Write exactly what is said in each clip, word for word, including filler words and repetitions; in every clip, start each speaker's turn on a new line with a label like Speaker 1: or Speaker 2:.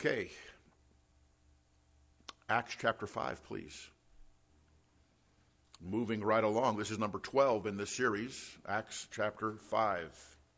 Speaker 1: Okay. Acts chapter five, please. Moving right along. This is number twelve in this series, Acts chapter five.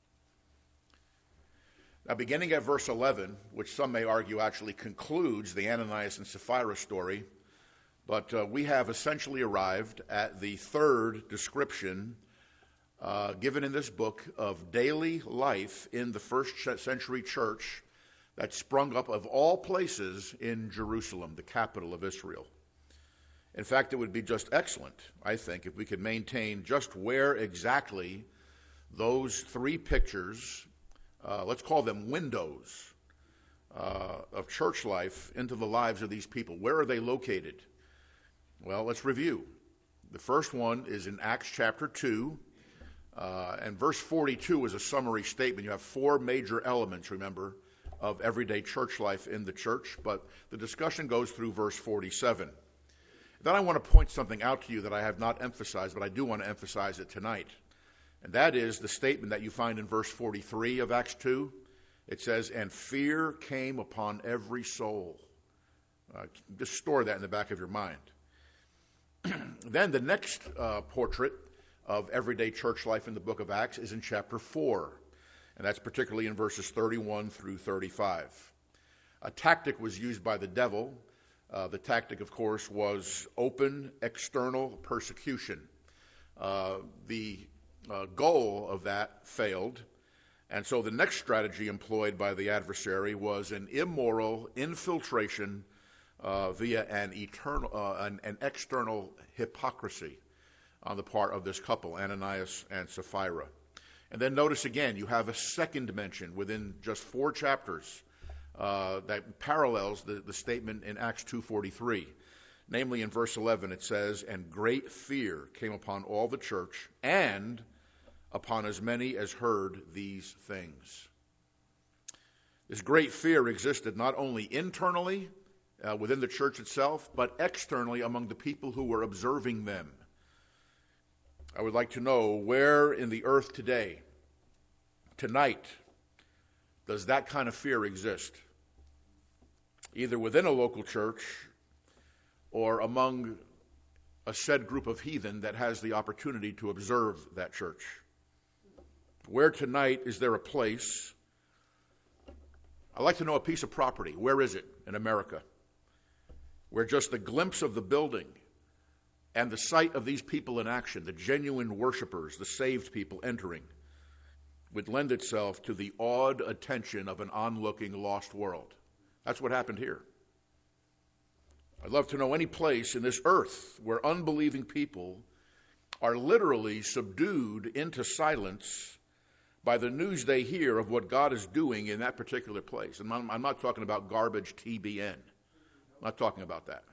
Speaker 1: Now, beginning at verse eleven, which some may argue actually concludes the Ananias and Sapphira story, but uh, we have essentially arrived at the third description uh, given in this book of daily life in the first century church that sprung up of all places in Jerusalem, the capital of Israel. In fact, it would be just excellent, I think, if we could maintain just where exactly those three pictures, uh, let's call them windows, uh, of church life into the lives of these people. Where are they located? Well, let's review. The first one is in Acts chapter two, uh, and verse forty-two is a summary statement. You have four major elements, remember, of everyday church life in the church, but the discussion goes through verse forty-seven. Then I want to point something out to you that I have not emphasized, but I do want to emphasize it tonight. And that is the statement that you find in verse forty-three of Acts two. It says, "And fear came upon every soul." Uh, just store that in the back of your mind. Then the next uh, portrait of everyday church life in the book of Acts is in chapter four. And that's particularly in verses thirty-one through thirty-five. A tactic was used by the devil. Uh, the tactic, of course, was open external persecution. Uh, the uh, goal of that failed, and so the next strategy employed by the adversary was an immoral infiltration uh, via an, eternal, uh, an, an external hypocrisy on the part of this couple, Ananias and Sapphira. And then notice again, you have a second mention within just four chapters uh, that parallels the, the statement in Acts two forty-three. Namely, in verse eleven, it says, "And great fear came upon all the church and upon as many as heard these things." This great fear existed not only internally uh, within the church itself, but externally among the people who were observing them. I would like to know, where in the earth today, tonight, does that kind of fear exist? Either within a local church or among a said group of heathen that has the opportunity to observe that church. Where tonight is there a place? I'd like to know a piece of property. Where is it in America? Where just a glimpse of the building and the sight of these people in action, the genuine worshipers, the saved people entering, would lend itself to the awed attention of an onlooking lost world. That's what happened here. I'd love to know any place in this earth where unbelieving people are literally subdued into silence by the news they hear of what God is doing in that particular place. And I'm, I'm not talking about garbage T B N. I'm not talking about that.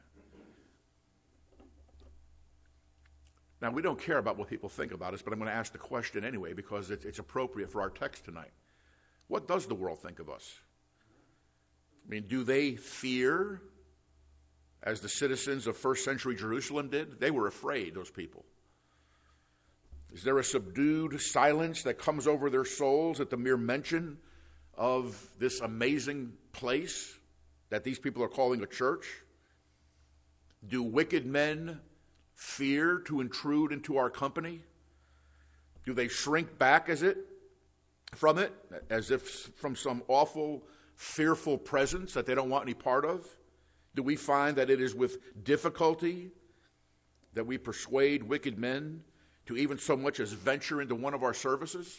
Speaker 1: Now, we don't care about what people think about us, but I'm going to ask the question anyway because it's, it's appropriate for our text tonight. What does the world think of us? I mean, do they fear, as the citizens of first century Jerusalem did? They were afraid, those people. Is there a subdued silence that comes over their souls at the mere mention of this amazing place that these people are calling a church? Do wicked men fear to intrude into our company? Do they shrink back as it from it, as if from some awful, fearful presence that they don't want any part of? Do we find that it is with difficulty that we persuade wicked men to even so much as venture into one of our services?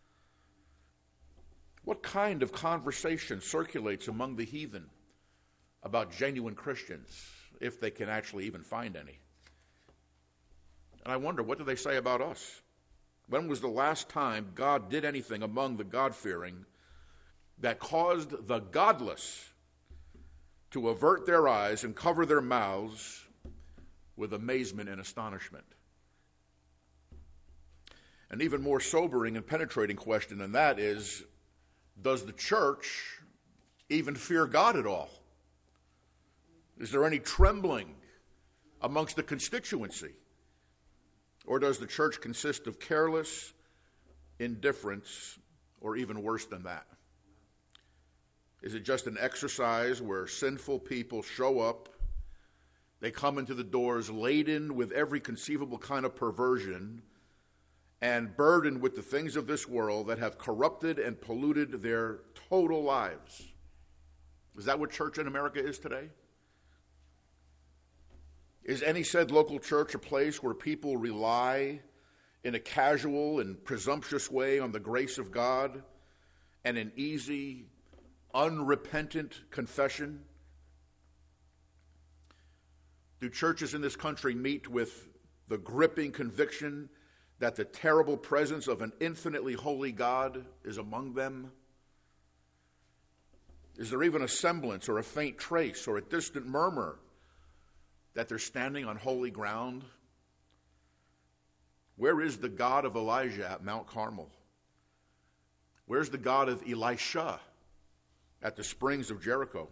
Speaker 1: What kind of conversation circulates among the heathen about genuine Christians, if they can actually even find any? And I wonder, what do they say about us? When was the last time God did anything among the God-fearing that caused the godless to avert their eyes and cover their mouths with amazement and astonishment? An even more sobering and penetrating question than that is, does the church even fear God at all? Is there any trembling amongst the constituency? Or does the church consist of careless indifference, or even worse than that? Is it just an exercise where sinful people show up, they come into the doors laden with every conceivable kind of perversion and burdened with the things of this world that have corrupted and polluted their total lives? Is that what church in America is today? Is any said local church a place where people rely in a casual and presumptuous way on the grace of God and an easy, unrepentant confession? Do churches in this country meet with the gripping conviction that the terrible presence of an infinitely holy God is among them? Is there even a semblance or a faint trace or a distant murmur that they're standing on holy ground? Where is the God of Elijah at Mount Carmel? Where's the God of Elisha at the springs of Jericho?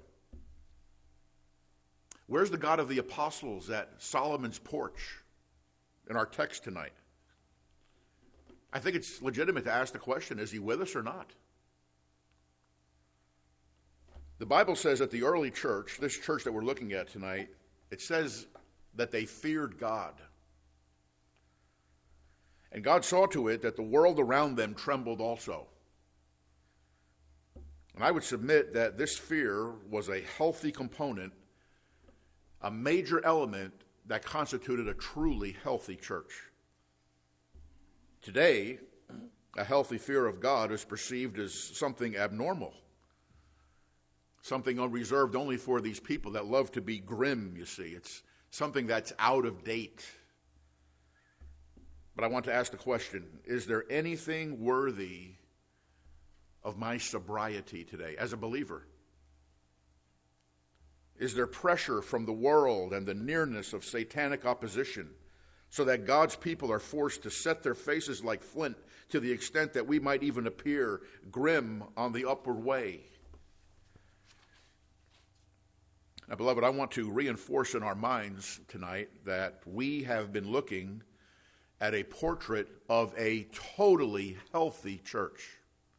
Speaker 1: Where's the God of the apostles at Solomon's porch in our text tonight? I think it's legitimate to ask the question, is he with us or not? The Bible says that the early church, this church that we're looking at tonight, it says that they feared God. And God saw to it that the world around them trembled also. And I would submit that this fear was a healthy component, a major element that constituted a truly healthy church. Today, a healthy fear of God is perceived as something abnormal, something reserved only for these people that love to be grim, you see. It's something that's out of date. But I want to ask the question, is there anything worthy of my sobriety today as a believer? Is there pressure from the world and the nearness of satanic opposition so that God's people are forced to set their faces like flint to the extent that we might even appear grim on the upward way? Now, beloved, I want to reinforce in our minds tonight that we have been looking at a portrait of a totally healthy church.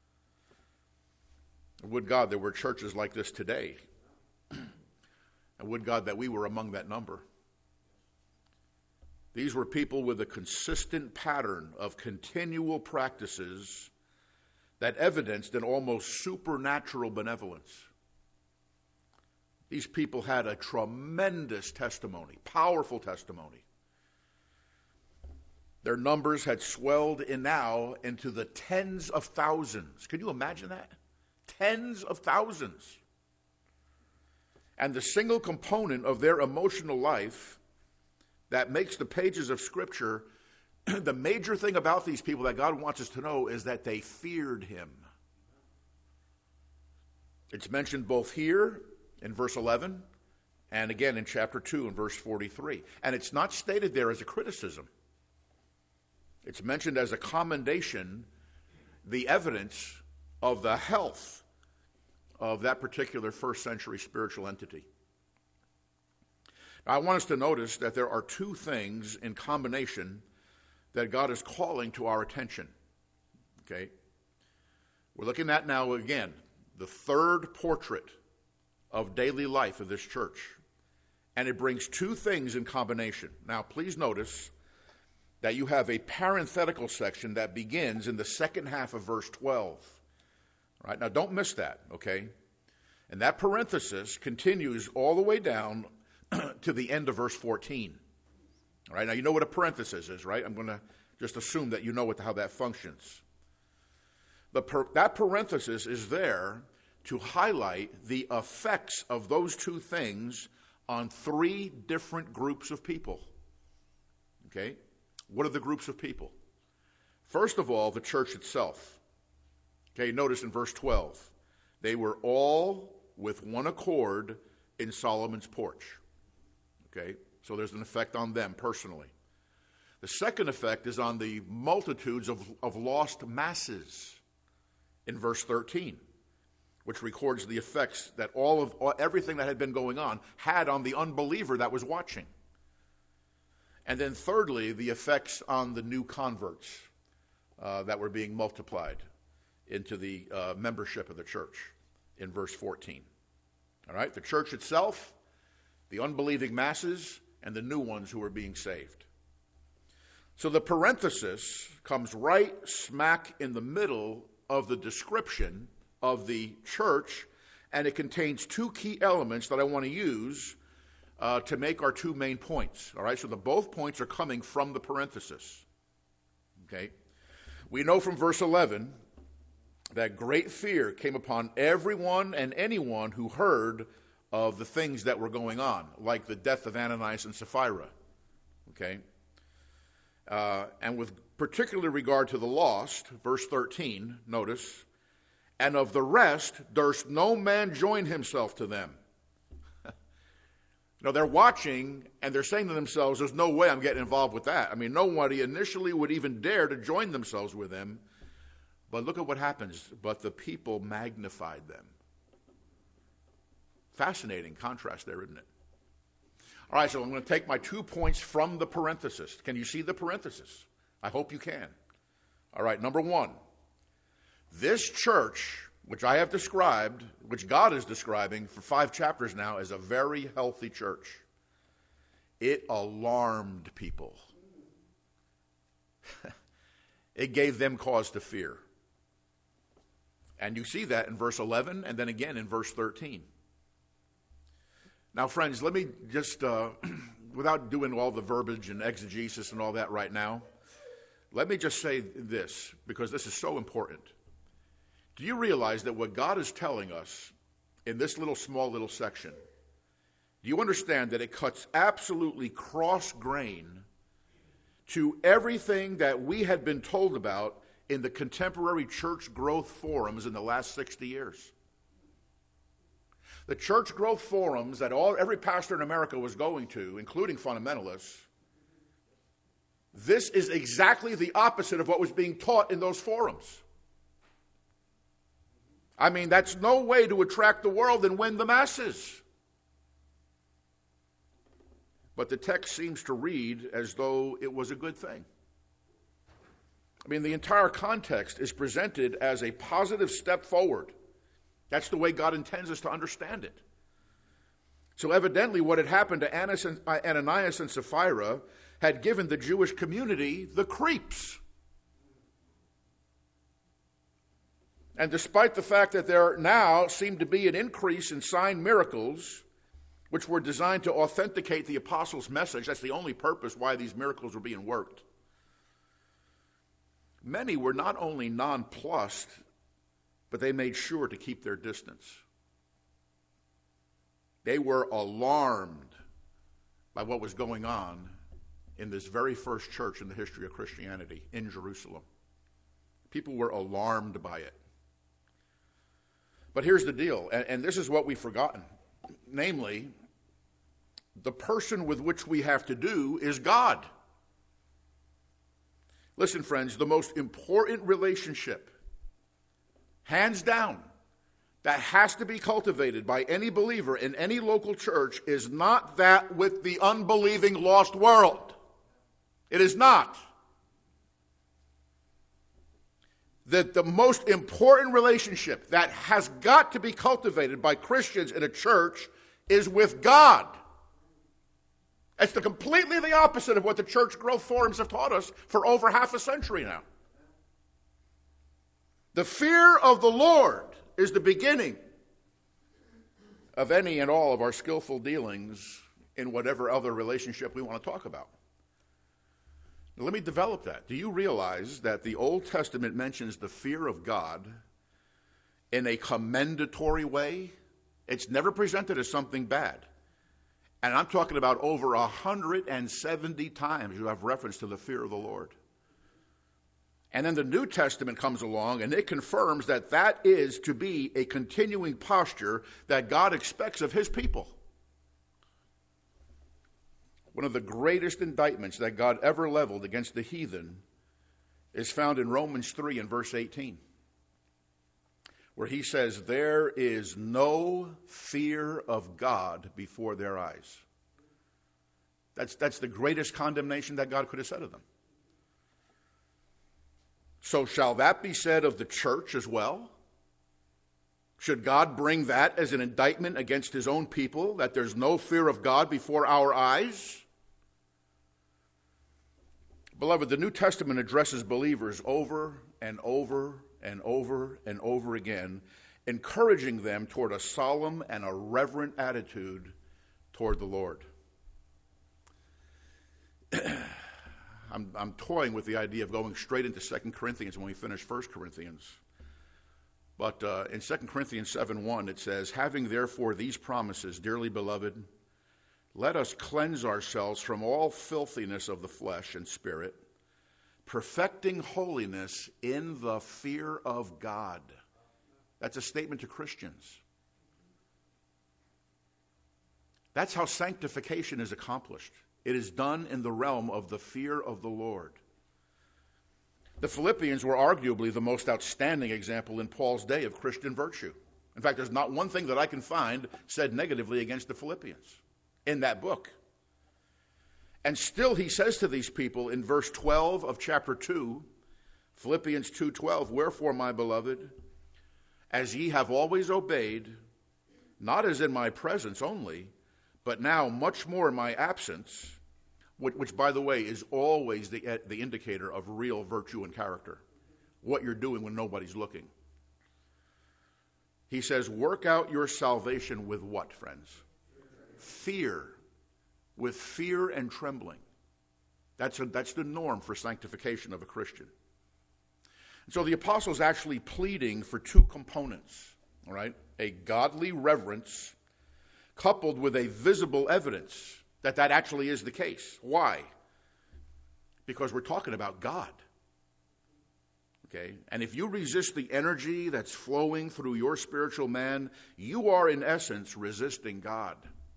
Speaker 1: Would God there were churches like this today. And would God that we were among that number. These were people with a consistent pattern of continual practices that evidenced an almost supernatural benevolence. These people had a tremendous testimony, powerful testimony. Their numbers had swelled in now into the tens of thousands. Can you imagine that? Tens of thousands. And the single component of their emotional life that makes the pages of Scripture, the major thing about these people that God wants us to know is that they feared him. It's mentioned both here in verse eleven and again in chapter two in verse forty-three. And it's not stated there as a criticism. It's mentioned as a commendation, the evidence of the health of that particular first century spiritual entity. Now, I want us to notice that there are two things in combination that God is calling to our attention. Okay? We're looking at now again the third portrait of daily life of this church. And it brings two things in combination. Now, please notice that you have a parenthetical section that begins in the second half of verse twelve. All right, now don't miss that, okay? And that parenthesis continues all the way down to the end of verse fourteen. All right, now you know what a parenthesis is, right? I'm going to just assume that you know what, how that functions. The per, that parenthesis is there to highlight the effects of those two things on three different groups of people. Okay? What are the groups of people? First of all, the church itself. Okay, notice in verse twelve, they were all with one accord in Solomon's porch. Okay, so there's an effect on them personally. The second effect is on the multitudes of, of lost masses in verse thirteen, which records the effects that all of all, everything that had been going on had on the unbeliever that was watching. And then thirdly, the effects on the new converts uh, that were being multiplied into the uh, membership of the church in verse fourteen. All right, the church itself, the unbelieving masses, and the new ones who are being saved. So the parenthesis comes right smack in the middle of the description of the church, and it contains two key elements that I want to use uh, to make our two main points. All right, so the both points are coming from the parenthesis. Okay, we know from verse eleven that great fear came upon everyone and anyone who heard of the things that were going on, like the death of Ananias and Sapphira. Okay, uh, and with particular regard to the lost, verse thirteen, notice, and of the rest durst no man join himself to them. You know, they're watching and they're saying to themselves, there's no way I'm getting involved with that. I mean, nobody initially would even dare to join themselves with them. But look at what happens. But the people magnified them. Fascinating contrast there, isn't it? All right, so I'm going to take my two points from the parenthesis. Can you see the parenthesis? I hope you can. All right, number one. This church, which I have described, which God is describing for five chapters now, as a very healthy church. It alarmed people. It gave them cause to fear. And you see that in verse eleven and then again in verse thirteen. Now, friends, let me just, uh, without doing all the verbiage and exegesis and all that right now, let me just say this, because this is so important. Do you realize that what God is telling us in this little, small little section, do you understand that it cuts absolutely cross-grain to everything that we had been told about in the contemporary church growth forums in the last sixty years? The church growth forums that all every pastor in America was going to, including fundamentalists, this is exactly the opposite of what was being taught in those forums. I mean, that's no way to attract the world and win the masses. But the text seems to read as though it was a good thing. I mean, the entire context is presented as a positive step forward. That's the way God intends us to understand it. So evidently what had happened to Ananias and Sapphira had given the Jewish community the creeps. And despite the fact that there now seemed to be an increase in sign miracles, which were designed to authenticate the apostles' message, that's the only purpose why these miracles were being worked, many were not only nonplussed, but they made sure to keep their distance. They were alarmed by what was going on in this very first church in the history of Christianity in Jerusalem. People were alarmed by it. But here's the deal, and, and this is what we've forgotten. Namely, the person with which we have to do is God. Listen, friends, the most important relationship, hands down, that has to be cultivated by any believer in any local church is not that with the unbelieving lost world. It is not. That the most important relationship that has got to be cultivated by Christians in a church is with God. It's the completely the opposite of what the church growth forums have taught us for over half a century now. The fear of the Lord is the beginning of any and all of our skillful dealings in whatever other relationship we want to talk about. Now, let me develop that. Do you realize that the Old Testament mentions the fear of God in a commendatory way? It's never presented as something bad. And I'm talking about over one hundred seventy times you have reference to the fear of the Lord. And then the New Testament comes along and it confirms that that is to be a continuing posture that God expects of his people. One of the greatest indictments that God ever leveled against the heathen is found in Romans three and verse eighteen, where he says, there is no fear of God before their eyes. That's, that's the greatest condemnation that God could have said of them. So shall that be said of the church as well? Should God bring that as an indictment against his own people, that there's no fear of God before our eyes? Beloved, the New Testament addresses believers over and over and over and over again, encouraging them toward a solemn and a reverent attitude toward the Lord. I'm, I'm toying with the idea of going straight into Second Corinthians when we finish First Corinthians. But uh, in Second Corinthians seven one, it says, having therefore these promises, dearly beloved, let us cleanse ourselves from all filthiness of the flesh and spirit, perfecting holiness in the fear of God. That's a statement to Christians. That's how sanctification is accomplished. It is done in the realm of the fear of the Lord. The Philippians were arguably the most outstanding example in Paul's day of Christian virtue. In fact, there's not one thing that I can find said negatively against the Philippians in that book. And still he says to these people in verse twelve of chapter two, Philippians two twelve, wherefore, my beloved, as ye have always obeyed, not as in my presence only, but now much more in my absence, which, which by the way, is always the, the indicator of real virtue and character, what you're doing when nobody's looking. He says, work out your salvation with what, friends? Fear. With fear and trembling. That's, a, that's the norm for sanctification of a Christian. And so the apostle's actually pleading for two components, all right? A godly reverence coupled with a visible evidence that that actually is the case. Why? Because we're talking about God. Okay? And if you resist the energy that's flowing through your spiritual man, you are in essence resisting God.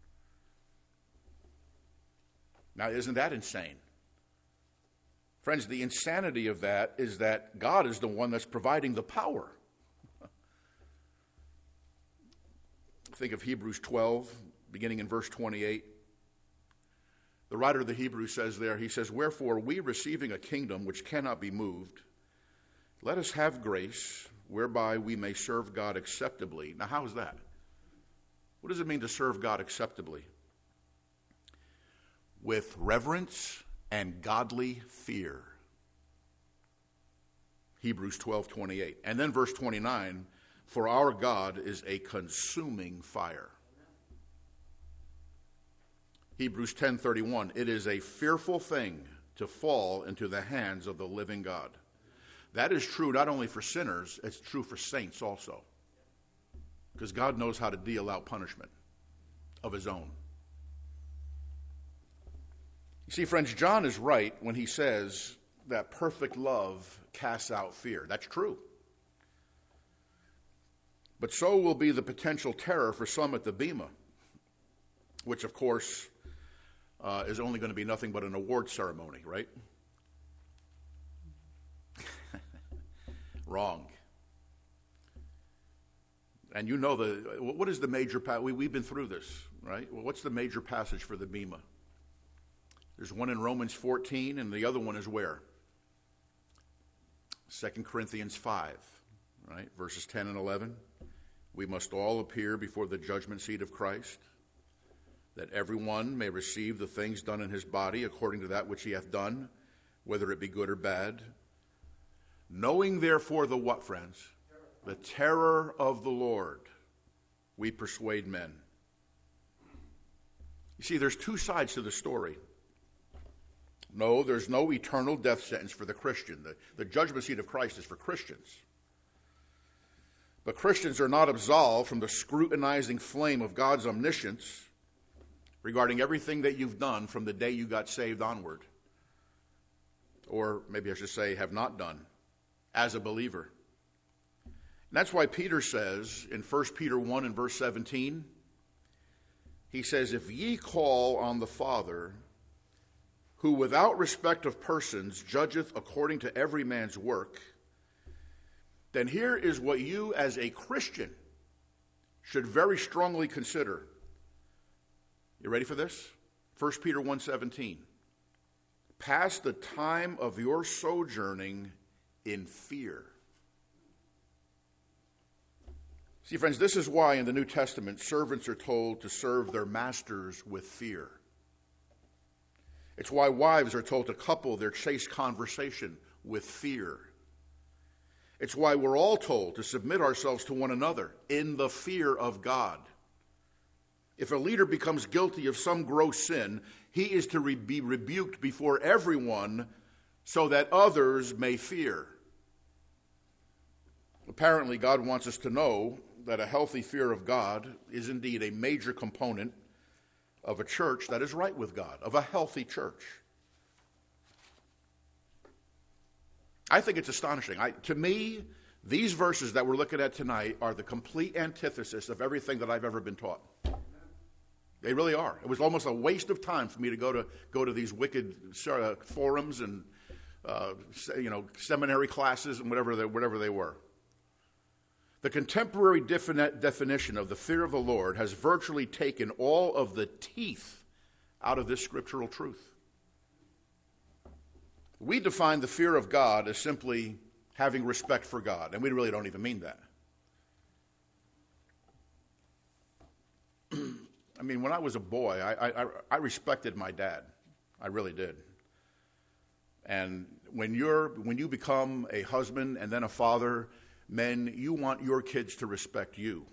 Speaker 1: Now, isn't that insane? Friends, the insanity of that is that God is the one that's providing the power. Think of Hebrews twelve, beginning in verse twenty-eight. The writer of the Hebrews says there, he says, wherefore we receiving a kingdom which cannot be moved, let us have grace whereby we may serve God acceptably. Now, how is that? What does it mean to serve God acceptably? With reverence and godly fear. Hebrews twelve twenty-eight. And then verse twenty-nine, for our God is a consuming fire. Hebrews ten thirty-one, it is a fearful thing to fall into the hands of the living God. That is true not only for sinners, it's true for saints also. Because God knows how to deal out punishment of his own. You see, friends, John is right when he says that perfect love casts out fear. That's true. But so will be the potential terror for some at the Bema, which, of course, uh, is only going to be nothing but an award ceremony, right? Wrong. And you know, the what is the major passage? We, we've been through this, right? Well, what's the major passage for the Bema? There's one in Romans fourteen, and the other one is where? Second Corinthians five, right? Verses ten and eleven. We must all appear before the judgment seat of Christ, that everyone may receive the things done in his body according to that which he hath done, whether it be good or bad. Knowing therefore the what, friends? The terror of the Lord, we persuade men. You see, there's two sides to the story. No, there's no eternal death sentence for the Christian. The, the judgment seat of Christ is for Christians. But Christians are not absolved from the scrutinizing flame of God's omniscience regarding everything that you've done from the day you got saved onward. Or maybe I should say have not done as a believer. And that's why Peter says in First Peter one and verse seventeen, he says, if ye call on the Father, who without respect of persons judgeth according to every man's work, then here is what you as a Christian should very strongly consider. You ready for this? First Peter one seventeen. Pass the time of your sojourning in fear. See, friends, this is why in the New Testament servants are told to serve their masters with fear. It's why wives are told to couple their chaste conversation with fear. It's why we're all told to submit ourselves to one another in the fear of God. If a leader becomes guilty of some gross sin, he is to re- be rebuked before everyone so that others may fear. Apparently, God wants us to know that a healthy fear of God is indeed a major component of a church that is right with God, of a healthy church. I think it's astonishing. I, to me, these verses that we're looking at tonight are the complete antithesis of everything that I've ever been taught. They really are. It was almost a waste of time for me to go to go to these wicked uh, forums and uh, you know seminary classes and whatever they, whatever they were. The contemporary defini- definition of the fear of the Lord has virtually taken all of the teeth out of this scriptural truth. We define the fear of God as simply having respect for God, and we really don't even mean that. I mean, when I was a boy, I, I, I respected my dad. I really did. And when you're when you become a husband and then a father, men, you want your kids to respect you.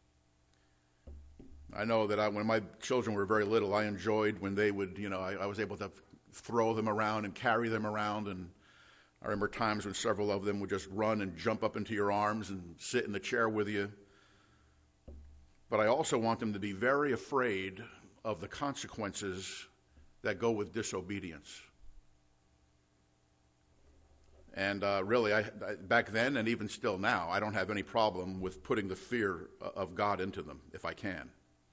Speaker 1: I know that I, when my children were very little, I enjoyed when they would, you know, I, I was able to throw them around and carry them around. And I remember times when several of them would just run and jump up into your arms and sit in the chair with you. But I also want them to be very afraid of the consequences that go with disobedience. And uh, really, I, I, back then and even still now, I don't have any problem with putting the fear of God into them if I can.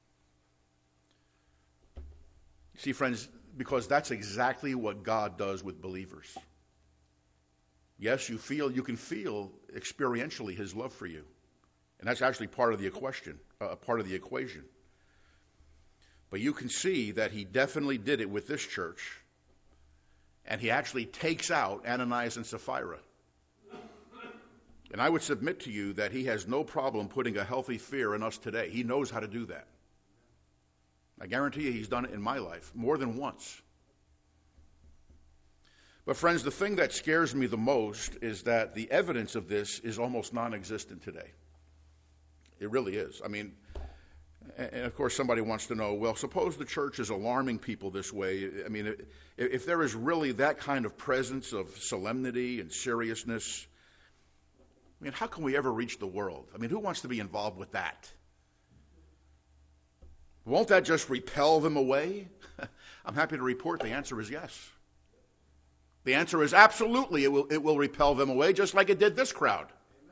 Speaker 1: See, friends, because that's exactly what God does with believers. Yes, you feel, you can feel experientially His love for you. And that's actually part of the equation, uh, part of the equation. But you can see that He definitely did it with this church. And He actually takes out Ananias and Sapphira. And I would submit to you that He has no problem putting a healthy fear in us today. He knows how to do that. I guarantee you He's done it in my life more than once. But friends, the thing that scares me the most is that the evidence of this is almost non-existent today. It really is. I mean, and of course somebody wants to know, well, suppose the church is alarming people this way. I mean, if there is really that kind of presence of solemnity and seriousness, I mean, how can we ever reach the world? I mean, who wants to be involved with that? Won't that just repel them away? I'm happy to report the answer is yes. The answer is absolutely it will, it will repel them away, just like it did this crowd.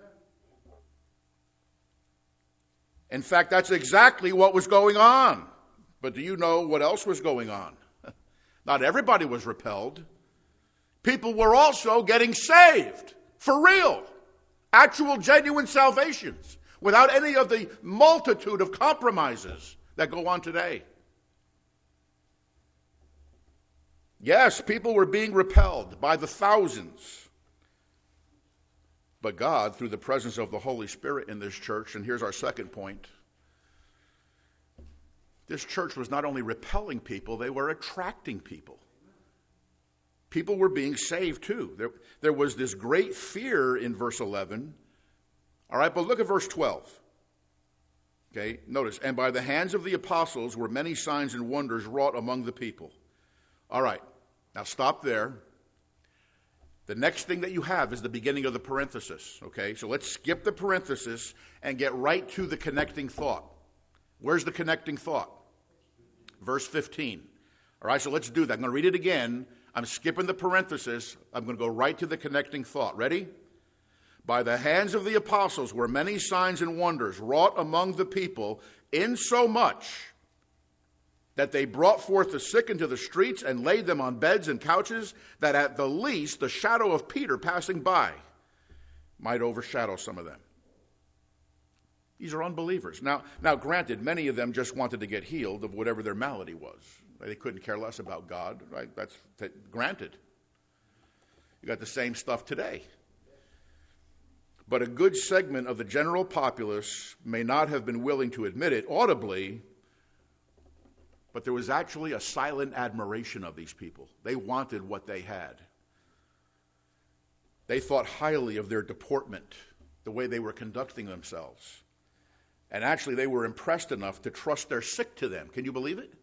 Speaker 1: In fact, that's exactly what was going on. But do you know what else was going on? Not everybody was repelled. People were also getting saved, for real. Actual, genuine salvations, without any of the multitude of compromises that go on today. Yes, people were being repelled by the thousands. But God, through the presence of the Holy Spirit in this church, and here's our second point, this church was not only repelling people, they were attracting people. People were being saved too. There, there was this great fear in verse eleven. All right, but look at verse twelve. Okay, notice, and by the hands of the apostles were many signs and wonders wrought among the people. All right, now stop there. The next thing that you have is the beginning of the parenthesis, okay? So let's skip the parenthesis and get right to the connecting thought. Where's the connecting thought? Verse fifteen. All right, so let's do that. I'm going to read it again. I'm skipping the parenthesis. I'm going to go right to the connecting thought. Ready? By the hands of the apostles were many signs and wonders wrought among the people, insomuch that they brought forth the sick into the streets and laid them on beds and couches, that at the least the shadow of Peter passing by might overshadow some of them. These are unbelievers. Now, now, granted, many of them just wanted to get healed of whatever their malady was. They couldn't care less about God. Right? That's that, granted. You got the same stuff today. but a good segment of the general populace may not have been willing to admit it audibly, but there was actually a silent admiration of these people. They wanted what they had. They thought highly of their deportment, the way they were conducting themselves. And actually, they were impressed enough to trust their sick to them. Can you believe it?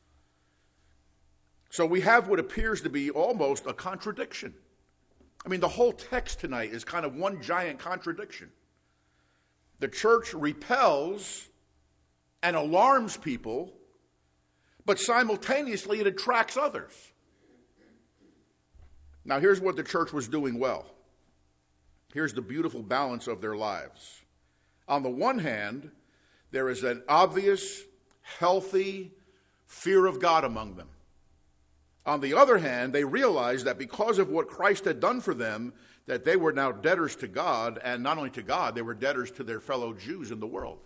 Speaker 1: So we have what appears to be almost a contradiction. I mean, the whole text tonight is kind of one giant contradiction. The church repels and alarms people, but simultaneously it attracts others. Now, here's what the church was doing well. Here's the beautiful balance of their lives. On the one hand, there is an obvious, healthy fear of God among them. On the other hand, they realized that because of what Christ had done for them, that they were now debtors to God, and not only to God, they were debtors to their fellow Jews in the world.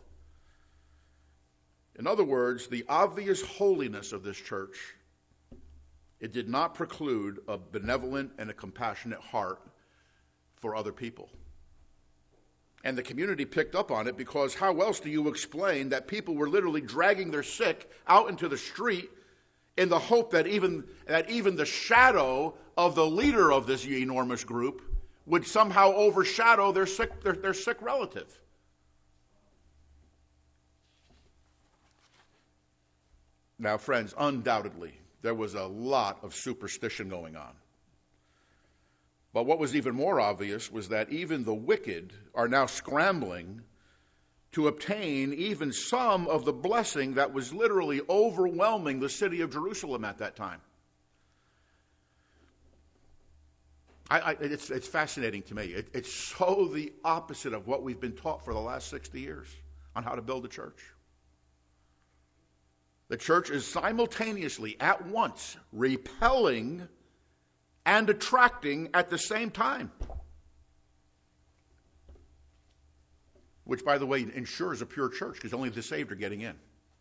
Speaker 1: In other words, the obvious holiness of this church, it did not preclude a benevolent and a compassionate heart for other people. And the community picked up on it, because how else do you explain that people were literally dragging their sick out into the street in the hope that even, that even the shadow of the leader of this enormous group would somehow overshadow their sick, their, their sick relative? Now, friends, undoubtedly, there was a lot of superstition going on. But what was even more obvious was that even the wicked are now scrambling to obtain even some of the blessing that was literally overwhelming the city of Jerusalem at that time. I, I, it's, it's fascinating to me. It, it's so the opposite of what we've been taught for the last sixty years on how to build a church. The church is simultaneously, at once, repelling and attracting at the same time. Which, by the way, ensures a pure church, because only the saved are getting in.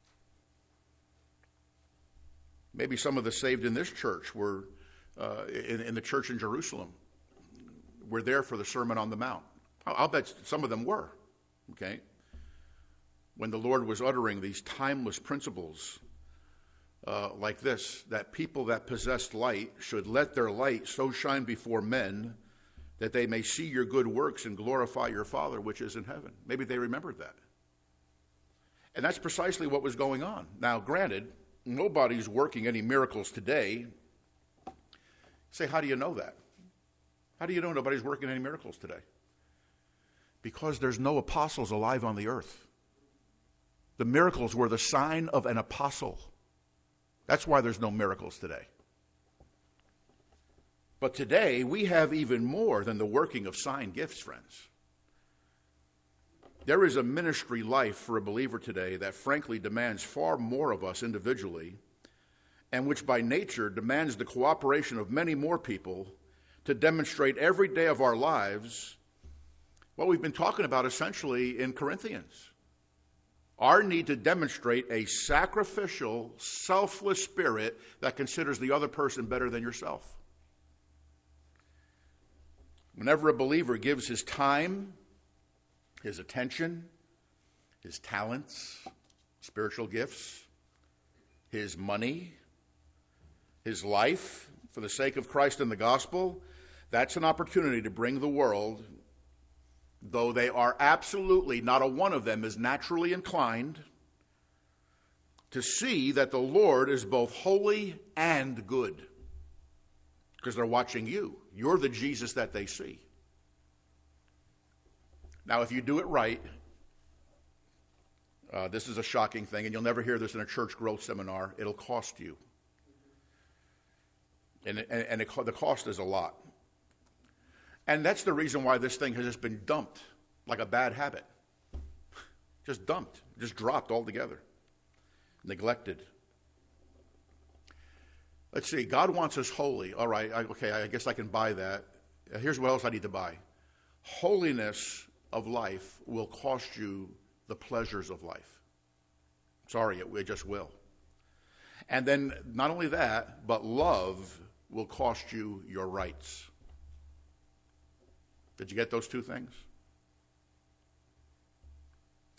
Speaker 1: Maybe some of the saved in this church were, uh, in, in the church in Jerusalem, were there for the Sermon on the Mount. I'll, I'll bet some of them were, okay? When the Lord was uttering these timeless principles uh, like this, that people that possessed light should let their light so shine before men that they may see your good works and glorify your Father which is in heaven. Maybe they remembered that. And that's precisely what was going on. Now, granted, nobody's working any miracles today. Say, how do you know that? How do you know nobody's working any miracles today? Because there's no apostles alive on the earth. The miracles were the sign of an apostle. That's why there's no miracles today. But today, we have even more than the working of sign gifts, friends. There is a ministry life for a believer today that frankly demands far more of us individually, and which by nature demands the cooperation of many more people to demonstrate every day of our lives what we've been talking about essentially in Corinthians. Our need to demonstrate a sacrificial, selfless spirit that considers the other person better than yourself. Whenever a believer gives his time, his attention, his talents, spiritual gifts, his money, his life for the sake of Christ and the gospel, that's an opportunity to bring the world, though they are absolutely, not a one of them is naturally inclined, to see that the Lord is both holy and good. Because they're watching you. You're the Jesus that they see. Now, if you do it right, uh, this is a shocking thing, and you'll never hear this in a church growth seminar. It'll cost you. And, and, and it, the cost is a lot. And that's the reason why this thing has just been dumped like a bad habit. Just dumped, just dropped altogether. Neglected. Let's see, God wants us holy. All right, I, okay, I guess I can buy that. Here's what else I need to buy. Holiness of life will cost you the pleasures of life. Sorry, it, it just will. And then not only that, but love will cost you your rights. Did you get those two things?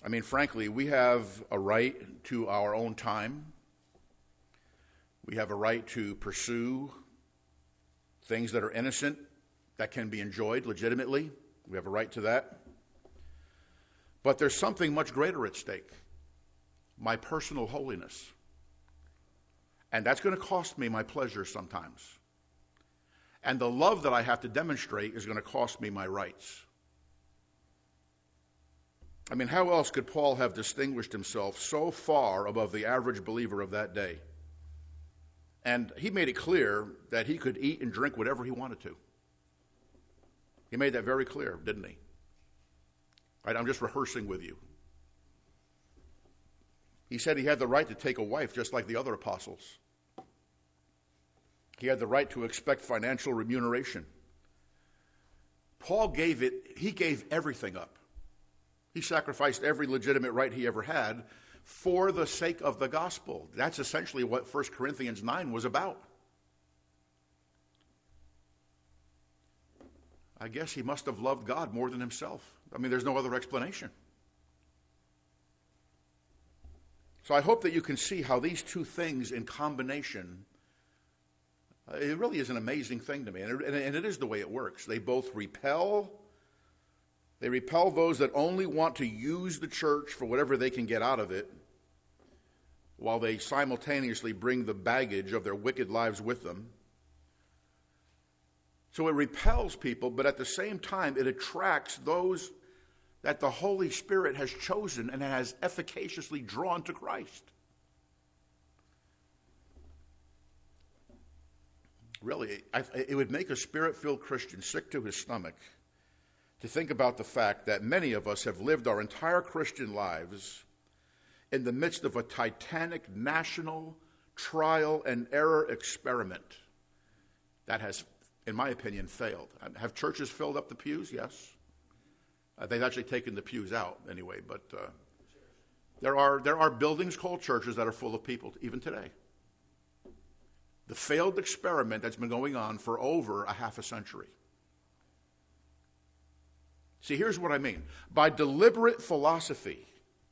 Speaker 1: I mean, frankly, we have a right to our own time. We have a right to pursue things that are innocent, that can be enjoyed legitimately. We have a right to that. But there's something much greater at stake: my personal holiness. And that's going to cost me my pleasure sometimes. And the love that I have to demonstrate is going to cost me my rights. I mean, how else could Paul have distinguished himself so far above the average believer of that day? And he made it clear that he could eat and drink whatever he wanted to. He made that very clear, didn't he? Right, I'm just rehearsing with you. He said he had the right to take a wife just like the other apostles. He had the right to expect financial remuneration. Paul gave it, he gave everything up. He sacrificed every legitimate right he ever had for the sake of the gospel. That's essentially what First Corinthians nine was about. I guess he must have loved God more than himself. I mean, there's no other explanation. So I hope that you can see how these two things in combination, uh, it really is an amazing thing to me. And it, and it is the way it works. They both repel They repel those that only want to use the church for whatever they can get out of it, while they simultaneously bring the baggage of their wicked lives with them. So it repels people, but at the same time, it attracts those that the Holy Spirit has chosen and has efficaciously drawn to Christ. Really, it would make a Spirit-filled Christian sick to his stomach to think about the fact that many of us have lived our entire Christian lives in the midst of a titanic national trial and error experiment that has, in my opinion, failed. Have churches filled up the pews? Yes. Uh, they've actually taken the pews out anyway, but uh, there are there are buildings called churches that are full of people even today. The failed experiment that's been going on for over a half a century. See, here's what I mean. By deliberate philosophy,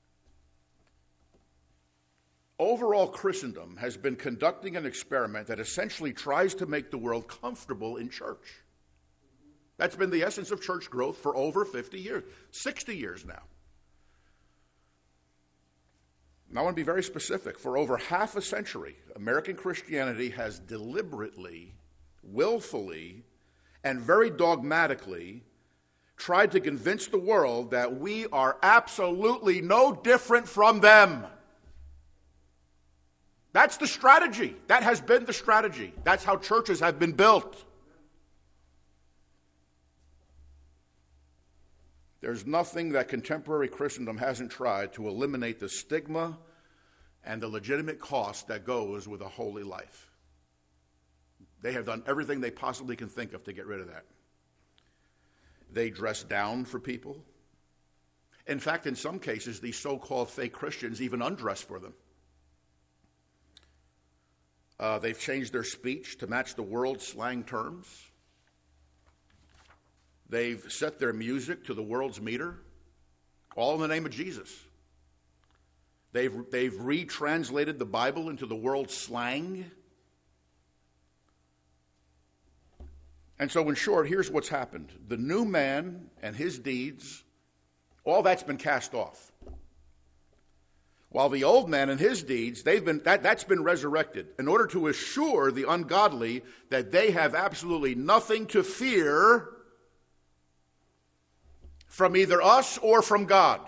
Speaker 1: overall Christendom has been conducting an experiment that essentially tries to make the world comfortable in church. That's been the essence of church growth for over fifty years, sixty years now. And I want to be very specific. For over half a century, American Christianity has deliberately, willfully, and very dogmatically tried to convince the world that we are absolutely no different from them. That's the strategy. That has been the strategy. That's how churches have been built. There's nothing that contemporary Christendom hasn't tried to eliminate the stigma and the legitimate cost that goes with a holy life. They have done everything they possibly can think of to get rid of that. They dress down for people. In fact, in some cases, these so-called fake Christians even undress for them. Uh, they've changed their speech to match the world's slang terms. They've set their music to the world's meter, all in the name of Jesus. They've, they've retranslated the Bible into the world's slang. And so, in short, here's what's happened. The new man and his deeds, all that's been cast off. While the old man and his deeds, they've been that, that's been resurrected in order to assure the ungodly that they have absolutely nothing to fear from either us or from God.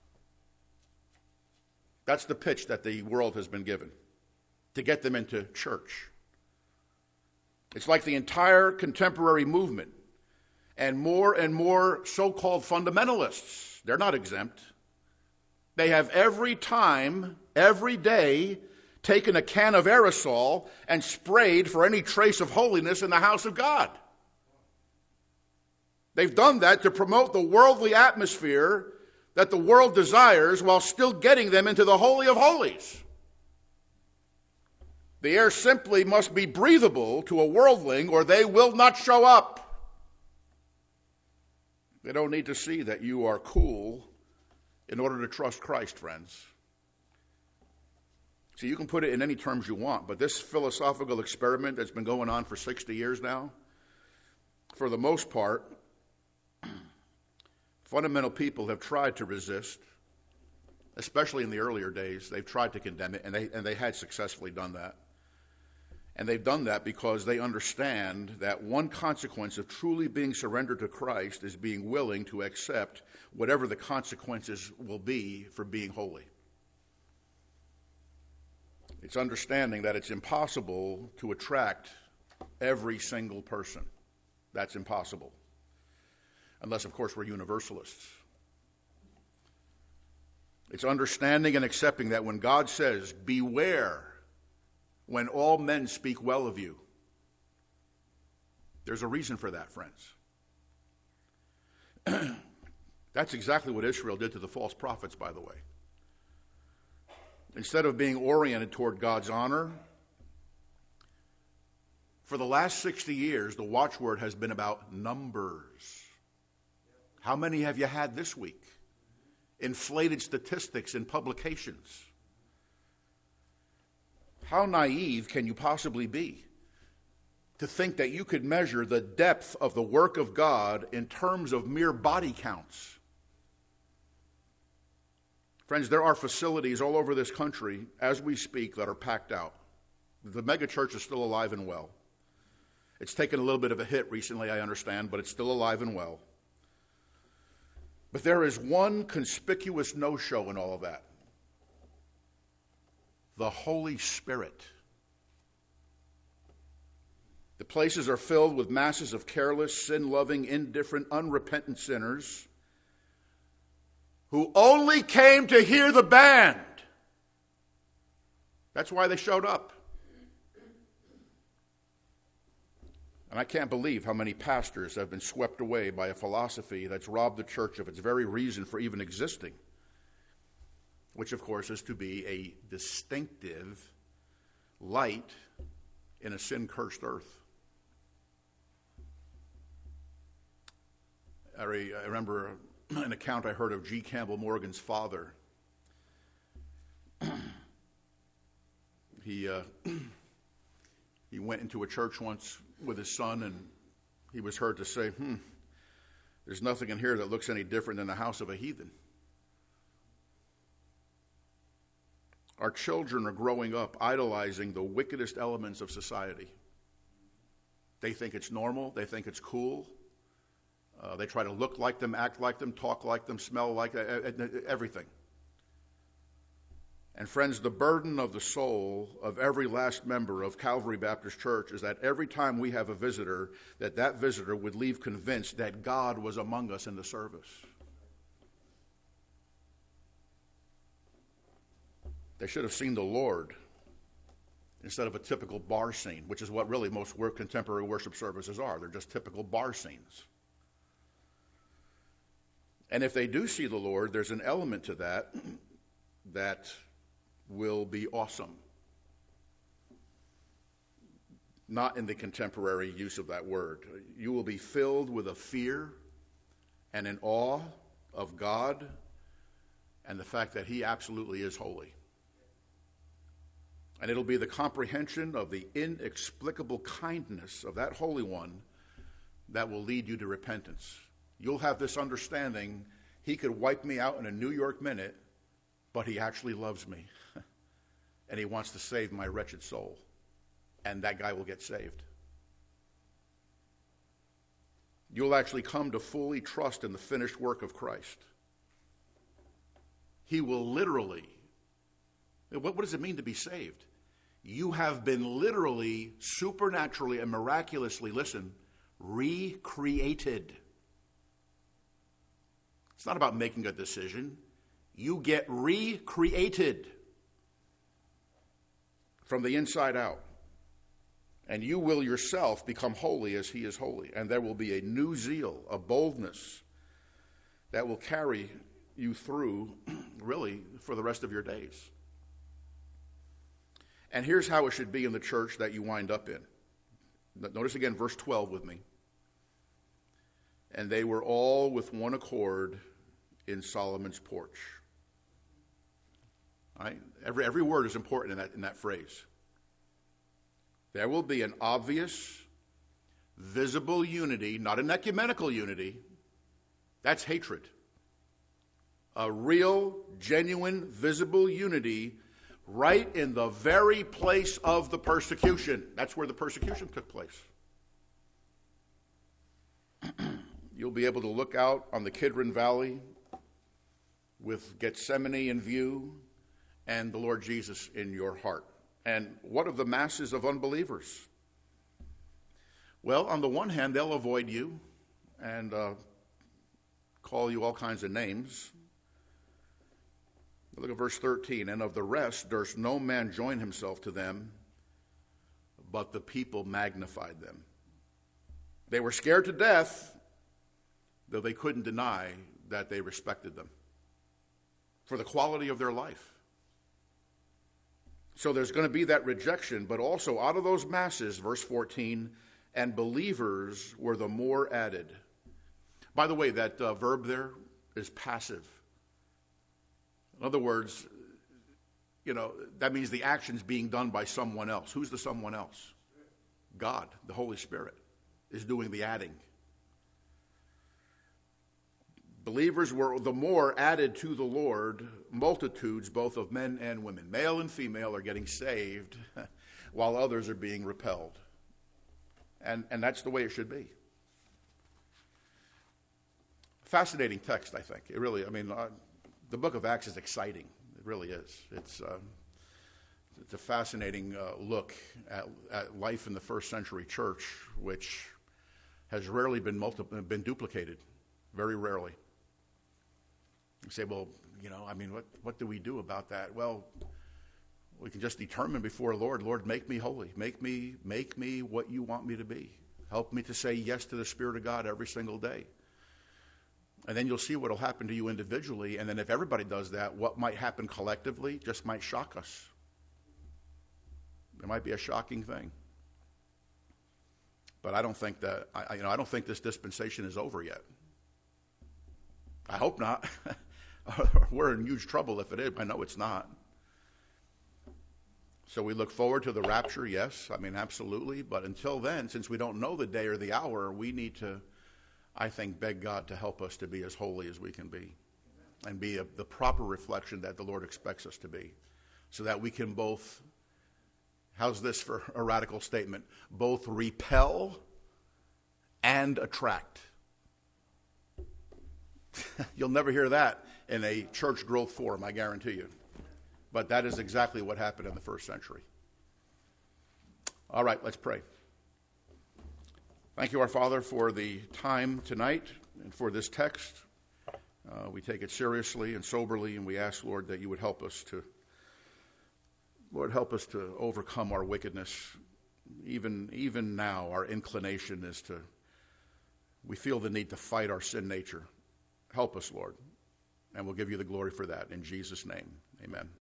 Speaker 1: That's the pitch that the world has been given to get them into church. It's like the entire contemporary movement and more and more so-called fundamentalists. They're not exempt. They have every time, every day, taken a can of aerosol and sprayed for any trace of holiness in the house of God. They've done that to promote the worldly atmosphere that the world desires while still getting them into the Holy of Holies. The air simply must be breathable to a worldling or they will not show up. They don't need to see that you are cool in order to trust Christ, friends. See, you can put it in any terms you want, but this philosophical experiment that's been going on for sixty years now, for the most part, fundamental people have tried to resist, especially in the earlier days. They've tried to condemn it, and they, and they had successfully done that. And they've done that because they understand that one consequence of truly being surrendered to Christ is being willing to accept whatever the consequences will be for being holy. It's understanding that it's impossible to attract every single person. That's impossible. Unless, of course, we're universalists. It's understanding and accepting that when God says, beware when all men speak well of you, there's a reason for that, friends. That's exactly what Israel did to the false prophets, by the way. Instead of being oriented toward God's honor, for the last sixty years, the watchword has been about numbers. How many have you had this week? Inflated statistics in publications. How naive can you possibly be to think that you could measure the depth of the work of God in terms of mere body counts? Friends, there are facilities all over this country as we speak that are packed out. The mega church is still alive and well. It's taken a little bit of a hit recently, I understand, but it's still alive and well. But there is one conspicuous no-show in all of that. The Holy Spirit. The places are filled with masses of careless, sin-loving, indifferent, unrepentant sinners who only came to hear the band. That's why they showed up. And I can't believe how many pastors have been swept away by a philosophy that's robbed the church of its very reason for even existing, which, of course, is to be a distinctive light in a sin-cursed earth. I, re- I remember an account I heard of G. Campbell Morgan's father. he uh, he went into a church once with his son, and he was heard to say, hmm, there's nothing in here that looks any different than the house of a heathen. Our children are growing up idolizing the wickedest elements of society. They think it's normal. They think it's cool. Uh, they try to look like them, act like them, talk like them, smell like them, everything. And friends, the burden of the soul of every last member of Calvary Baptist Church is that every time we have a visitor, that that visitor would leave convinced that God was among us in the service. They should have seen the Lord instead of a typical bar scene, which is what really most contemporary worship services are. They're just typical bar scenes. And if they do see the Lord, there's an element to that that will be awesome. Not in the contemporary use of that word. You will be filled with a fear and an awe of God and the fact that He absolutely is holy. And it'll be the comprehension of the inexplicable kindness of that Holy One that will lead you to repentance. You'll have this understanding, He could wipe me out in a New York minute, but He actually loves me. And He wants to save my wretched soul. And that guy will get saved. You'll actually come to fully trust in the finished work of Christ. He will literally, what, what does it mean to be saved? You have been literally, supernaturally, and miraculously, listen, recreated. It's not about making a decision. You get recreated from the inside out. And you will yourself become holy as He is holy. And there will be a new zeal, a boldness that will carry you through, really, for the rest of your days. And here's how it should be in the church that you wind up in. Notice again verse twelve with me. And they were all with one accord in Solomon's porch. Right? Every, every word is important in that, in that phrase. There will be an obvious, visible unity, not an ecumenical unity. That's hatred. A real, genuine, visible unity right in the very place of the persecution. That's where the persecution took place. You'll be able to look out on the Kidron Valley with Gethsemane in view and the Lord Jesus in your heart. And what of the masses of unbelievers? Well, on the one hand, they'll avoid you and uh, call you all kinds of names. Look at verse thirteen. And of the rest durst no man join himself to them, but the people magnified them. They were scared to death, though they couldn't deny that they respected them for the quality of their life. So there's going to be that rejection, but also out of those masses, verse fourteen, and believers were the more added. By the way, that uh, verb there is passive. In other words, you know, that means the action's being done by someone else. Who's the someone else? God, the Holy Spirit, is doing the adding. Believers were the more added to the Lord, multitudes both of men and women. Male and female are getting saved while others are being repelled. And, and that's the way it should be. Fascinating text, I think. It really, I mean, uh, the book of Acts is exciting. It really is. It's, uh, it's a fascinating uh, look at, at life in the first century church, which has rarely been, multi- been duplicated, very rarely. You say, well, you know, I mean, what, what do we do about that? Well, we can just determine before Lord, Lord, make me holy. Make me, make me what you want me to be. Help me to say yes to the Spirit of God every single day. And then you'll see what will happen to you individually. And then if everybody does that, what might happen collectively just might shock us. It might be a shocking thing. But I don't think that, I, you know, I don't think this dispensation is over yet. I hope not. We're in huge trouble if it is. I know it's not. So we look forward to the rapture, yes. I mean, absolutely. But until then, since we don't know the day or the hour, we need to, I think, beg God to help us to be as holy as we can be and be a, the proper reflection that the Lord expects us to be, so that we can both, how's this for a radical statement, both repel and attract. You'll never hear that in a church growth forum, I guarantee you. But that is exactly what happened in the first century. All right, let's pray. Thank you, our Father, for the time tonight and for this text. Uh, we take it seriously and soberly, and we ask, Lord, that you would help us to, Lord, help us to overcome our wickedness. Even, even now, our inclination is to, we feel the need to fight our sin nature. Help us, Lord, and we'll give you the glory for that. In Jesus' name, amen.